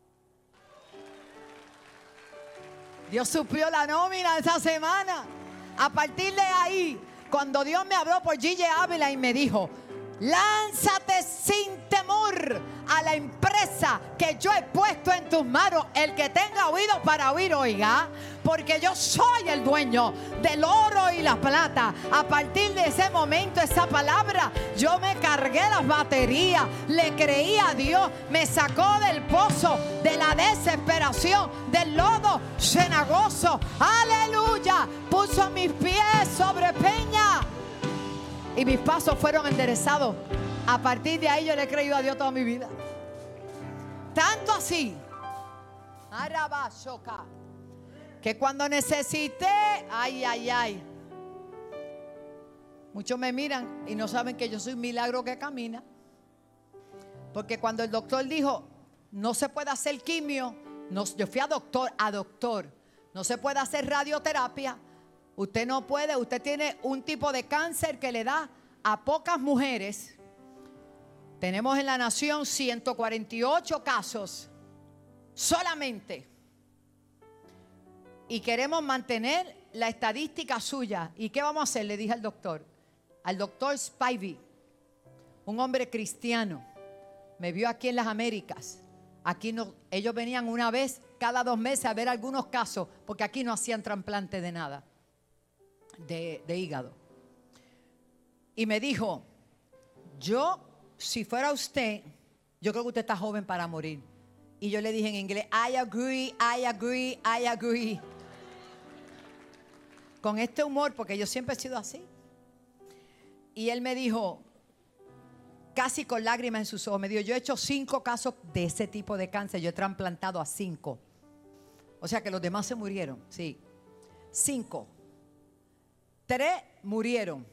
Dios suplió la nómina esa semana. A partir de ahí, cuando Dios me habló por Gigi Ávila y me dijo, lánzate sin temor a la empresa que yo he puesto en tus manos. El que tenga oído para oír, oiga, porque yo soy el dueño del oro y la plata. A partir de ese momento, esa palabra, yo me cargué las baterías, le creí a Dios, me sacó del pozo de la desesperación, del lodo cenagoso. Aleluya, puso mis pies sobre peña y mis pasos fueron enderezados. A partir de ahí yo le he creído a Dios toda mi vida. Tanto así, que cuando necesité, ay, muchos me miran y no saben que yo soy un milagro que camina. Porque cuando el doctor dijo, no se puede hacer quimio, yo fui a doctor, no se puede hacer radioterapia. Usted no puede, usted tiene un tipo de cáncer que le da a pocas mujeres. Tenemos en la nación 148 casos solamente. Y queremos mantener la estadística suya. ¿Y qué vamos a hacer? Le dije al doctor Spivey, un hombre cristiano, me vio aquí en las Américas. Aquí no, ellos venían una vez cada 2 meses a ver algunos casos, porque aquí no hacían trasplante de nada. De hígado. Y me dijo, si fuera usted, yo creo que usted está joven para morir. Y yo le dije en inglés, I agree. Con este humor, porque yo siempre he sido así. Y él me dijo, casi con lágrimas en sus ojos, me dijo, yo he hecho 5 casos de ese tipo de cáncer, yo he trasplantado a 5. O sea que los demás se murieron, sí. 5. 3 murieron,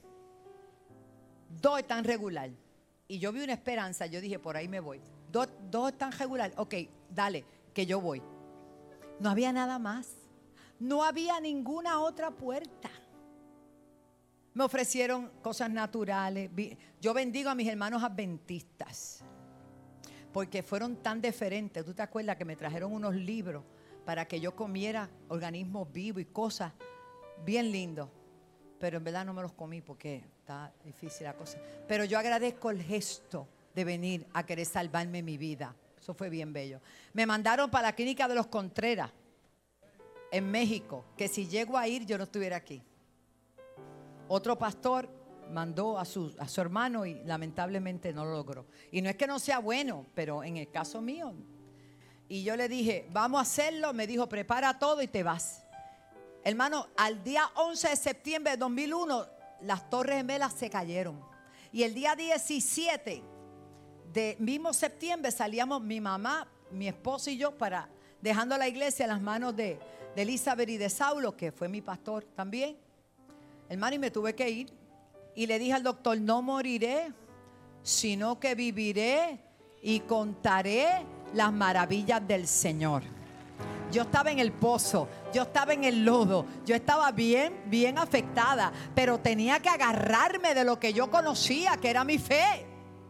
2 están regular. Y yo vi una esperanza, yo dije, por ahí me voy. 2 están regular, ok, dale, que yo voy. No había nada más, no había ninguna otra puerta. Me ofrecieron cosas naturales. Yo bendigo a mis hermanos adventistas, porque fueron tan deferentes. ¿Tú te acuerdas que me trajeron unos libros para que yo comiera organismos vivos y cosas bien lindos? Pero en verdad no me los comí porque está difícil la cosa. Pero yo agradezco el gesto de venir a querer salvarme mi vida. Eso fue bien bello. Me mandaron para la clínica de los Contreras en México, que si llego a ir yo no estuviera aquí. Otro pastor mandó a su hermano y lamentablemente no lo logró. Y no es que no sea bueno, pero en el caso mío. Y yo le dije, vamos a hacerlo. Me dijo, prepara todo y te vas. Hermano, al día 11 de septiembre de 2001, las Torres Gemelas se cayeron. Y el día 17 de mismo septiembre salíamos mi mamá, mi esposo y yo dejando la iglesia en las manos de Elizabeth y de Saulo, que fue mi pastor también. Hermano, y me tuve que ir. Y le dije al doctor, no moriré, sino que viviré y contaré las maravillas del Señor. Yo estaba en el pozo, yo estaba en el lodo, yo estaba bien afectada, pero tenía que agarrarme de lo que yo conocía, que era mi fe.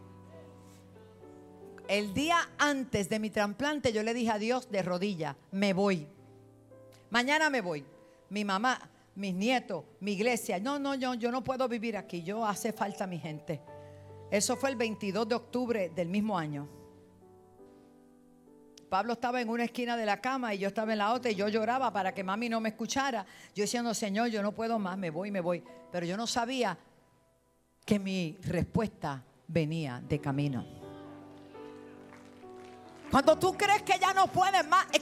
El día antes de mi trasplante yo le dije a Dios de rodillas, me voy. Mañana me voy. Mi mamá, mis nietos, mi iglesia, no, yo no puedo vivir aquí, yo hace falta mi gente. Eso fue el 22 de octubre del mismo año. Pablo estaba en una esquina de la cama y yo estaba en la otra y yo lloraba para que mami no me escuchara. Yo diciendo, Señor, yo no puedo más, me voy. Pero yo no sabía que mi respuesta venía de camino. Cuando tú crees que ya no puedes más, es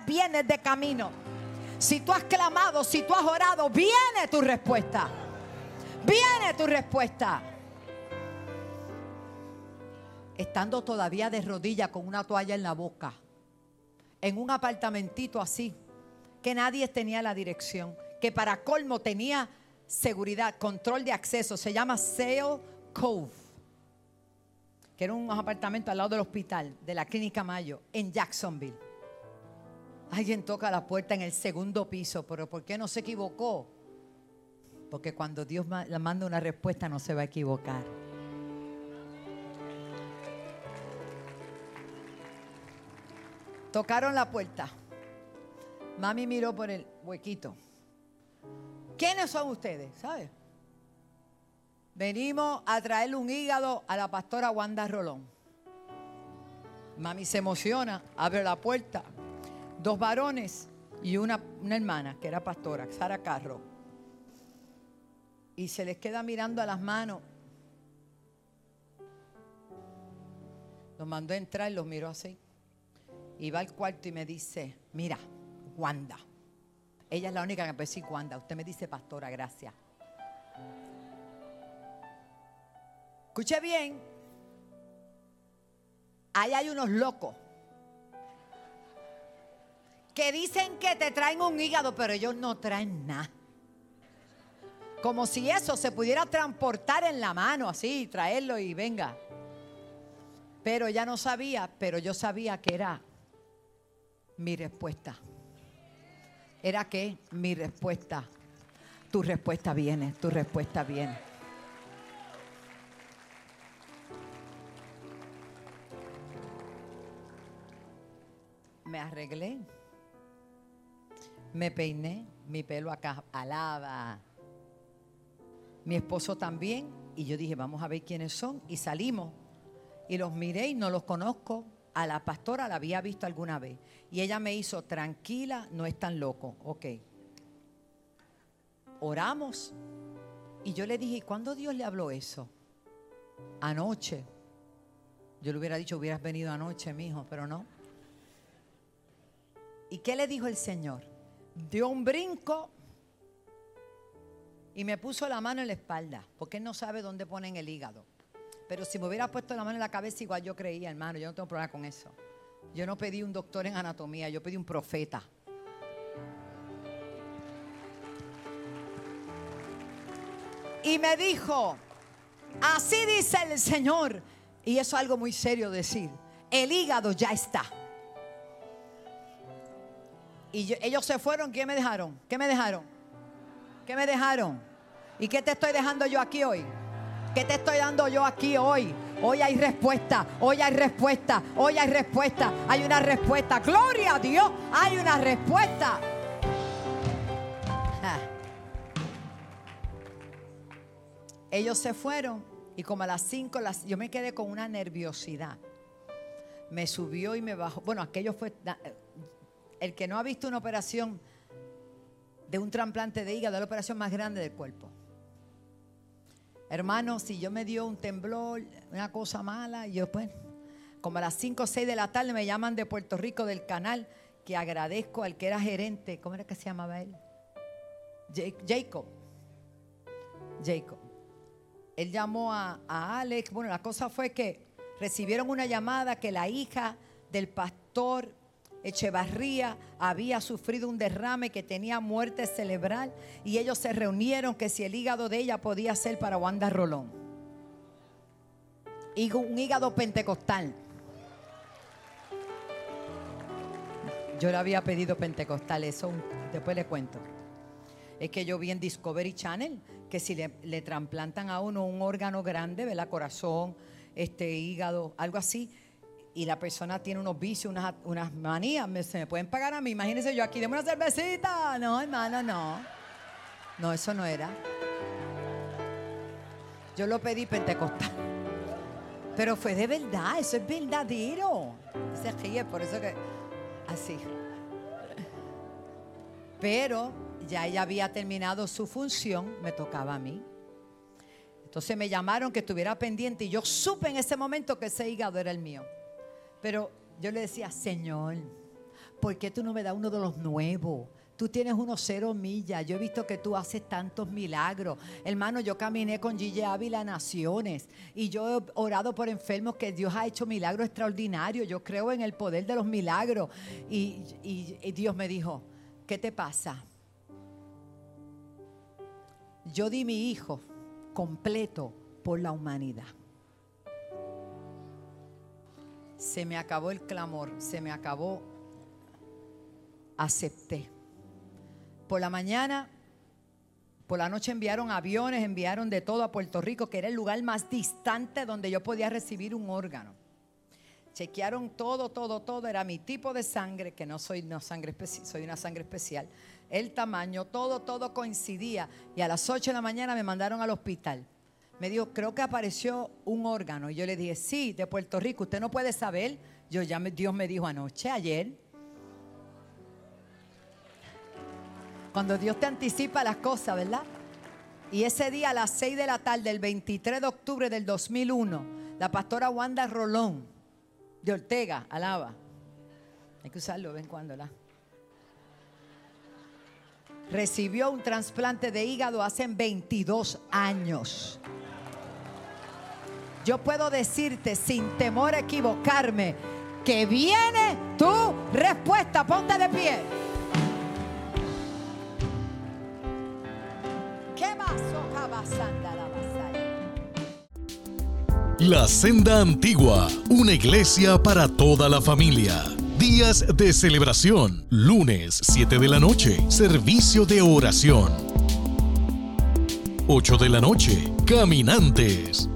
vienes de camino. Si tú has clamado, si tú has orado, viene tu respuesta. Viene tu respuesta. Estando todavía de rodillas con una toalla en la boca, en un apartamentito así, que nadie tenía la dirección, que para colmo tenía seguridad, control de acceso, se llama Sail Cove, que era un apartamento al lado del hospital de la Clínica Mayo en Jacksonville. Alguien toca la puerta en el segundo piso, pero ¿por qué no se equivocó? Porque cuando Dios le manda una respuesta no se va a equivocar. Tocaron la puerta. Mami miró por el huequito. ¿Quiénes son ustedes? ¿Sabes? Venimos a traerle un hígado a la pastora Wanda Rolón. Mami se emociona, abre la puerta. 2 varones y una hermana que era pastora, Sara Carro. Y se les queda mirando a las manos. Los mandó a entrar y los miró así. Y va al cuarto y me dice, mira, Wanda. Ella es la única que me puede decir Wanda. Usted me dice pastora, gracias. Escuche bien. Ahí hay unos locos que dicen que te traen un hígado, pero ellos no traen nada. Como si eso se pudiera transportar en la mano, así, traerlo y venga. Pero ella no sabía, pero yo sabía que era mi respuesta. Era que mi respuesta. Tu respuesta viene, tu respuesta viene. Me arreglé. Me peiné, mi pelo acá alaba. Mi esposo también. Y yo dije, vamos a ver quiénes son. Y salimos. Y los miré y no los conozco. A la pastora la había visto alguna vez. Y ella me hizo, tranquila, no es tan loco. Ok. Oramos. Y yo le dije, ¿y cuándo Dios le habló eso? Anoche. Yo le hubiera dicho, hubieras venido anoche, mijo, pero no. ¿Y qué le dijo el Señor? Dio un brinco y me puso la mano en la espalda, porque él no sabe dónde ponen el hígado. Pero si me hubiera puesto la mano en la cabeza, igual yo creía, hermano. Yo no tengo problema con eso. Yo no pedí un doctor en anatomía, yo pedí un profeta. Y me dijo, así dice el Señor. Y eso es algo muy serio decir. El hígado ya está. Y ellos se fueron. ¿Qué me dejaron? ¿Qué me dejaron? ¿Qué me dejaron? ¿Y qué te estoy dejando yo aquí hoy? ¿Qué te estoy dando yo aquí hoy? Hoy hay respuesta, hoy hay respuesta, hoy hay respuesta, hay una respuesta. Gloria a Dios, hay una respuesta. Ellos se fueron y como a las 5, yo me quedé con una nerviosidad. Me subió y me bajó. Bueno, aquello fue... El que no ha visto una operación de un trasplante de hígado es la operación más grande del cuerpo. Hermano, si yo me dio un temblor, una cosa mala, y yo pues, como a las 5 o 6 de la tarde me llaman de Puerto Rico del canal, que agradezco al que era gerente, ¿cómo era que se llamaba él? Jacob. Él llamó a Alex. Bueno, la cosa fue que recibieron una llamada que la hija del pastor Echevarría había sufrido un derrame, que tenía muerte cerebral, y ellos se reunieron que si el hígado de ella podía ser para Wanda Rolón. Y un hígado pentecostal. Yo le había pedido pentecostal, eso después le cuento. Es que yo vi en Discovery Channel que si le trasplantan a uno un órgano grande, ¿verdad? Corazón, hígado, algo así, y la persona tiene unos vicios, unas manías, se me pueden pagar a mí. Imagínense yo aquí, deme una cervecita. No, hermano, no. No, eso no era. Yo lo pedí pentecostal. Pero fue de verdad, eso es verdadero. Se ríe, por eso que... Así. Pero ya ella había terminado su función, me tocaba a mí. Entonces me llamaron que estuviera pendiente y yo supe en ese momento que ese hígado era el mío. Pero yo le decía, Señor, ¿por qué tú no me das uno de los nuevos? Tú tienes unos 0 millas. Yo he visto que tú haces tantos milagros. Hermano, yo caminé con Gigi Ávila a naciones. Y yo he orado por enfermos que Dios ha hecho milagros extraordinarios. Yo creo en el poder de los milagros. Y Dios me dijo, ¿qué te pasa? Yo di mi hijo completo por la humanidad. Se me acabó el clamor. Se me acabó. Acepté. Por la mañana, por la noche enviaron aviones, enviaron de todo a Puerto Rico, que era el lugar más distante donde yo podía recibir un órgano. Chequearon todo, era mi tipo de sangre, que no soy una sangre especial, soy una sangre especial. El tamaño, todo coincidía. Y a las 8 de la mañana me mandaron al hospital. Me dijo, creo que apareció un órgano. Y yo le dije, sí, de Puerto Rico. ¿Usted no puede saber? Dios me dijo ayer. Cuando Dios te anticipa las cosas, ¿verdad? Y ese día a las 6 de la tarde, el 23 de octubre del 2001, la pastora Wanda Rolón de Ortega, alaba. Hay que usarlo de vez en cuando, ¿verdad? Recibió un trasplante de hígado hace 22 años. Yo puedo decirte sin temor a equivocarme que viene tu respuesta. Ponte de pie. La Senda Antigua, una iglesia para toda la familia. Días de celebración, lunes 7 de la noche, servicio de oración. 8 de la noche, caminantes.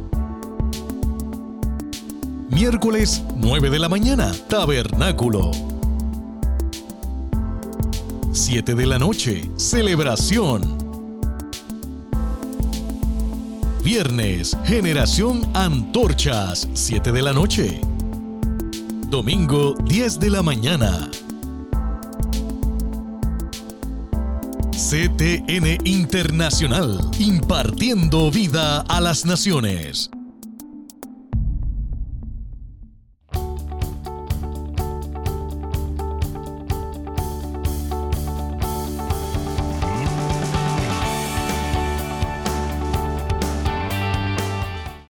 Miércoles 9 de la mañana, tabernáculo. 7 de la noche, celebración. Viernes, Generación Antorchas, 7 de la noche. Domingo, 10 de la mañana. CTN Internacional, impartiendo vida a las naciones.